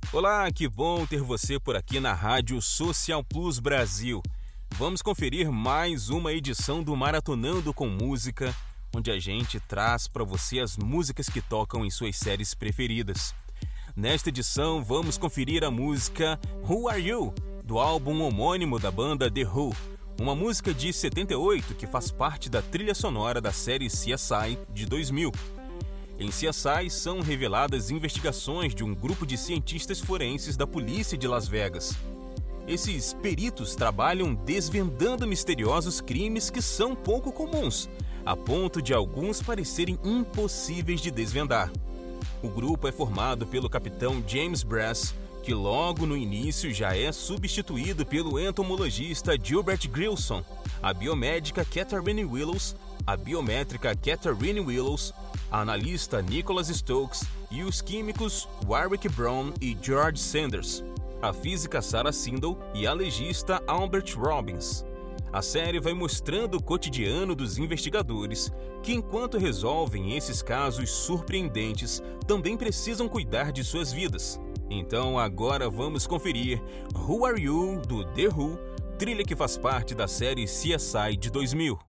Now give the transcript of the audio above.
Olá, que bom ter você por aqui na Rádio Social Plus Brasil. Vamos conferir mais uma edição do Maratonando com Música, onde a gente traz para você as músicas que tocam em suas séries preferidas. Nesta edição, vamos conferir a música Who Are You, do álbum homônimo da banda The Who, uma música de 78 que faz parte da trilha sonora da série CSI de 2000. Em CSI são reveladas investigações de um grupo de cientistas forenses da polícia de Las Vegas. Esses peritos trabalham desvendando misteriosos crimes que são pouco comuns, a ponto de alguns parecerem impossíveis de desvendar. O grupo é formado pelo capitão James Brass, que logo no início já é substituído pelo entomologista Gilbert Grilson, a biomédica Catherine Willows, a biométrica Catherine Willows, a analista Nicholas Stokes e os químicos Warwick Brown e George Sanders, a física Sarah Sindel e a legista Albert Robbins. A série vai mostrando o cotidiano dos investigadores, que enquanto resolvem esses casos surpreendentes, também precisam cuidar de suas vidas. Então agora vamos conferir Who Are You, do The Who, trilha que faz parte da série CSI de 2000.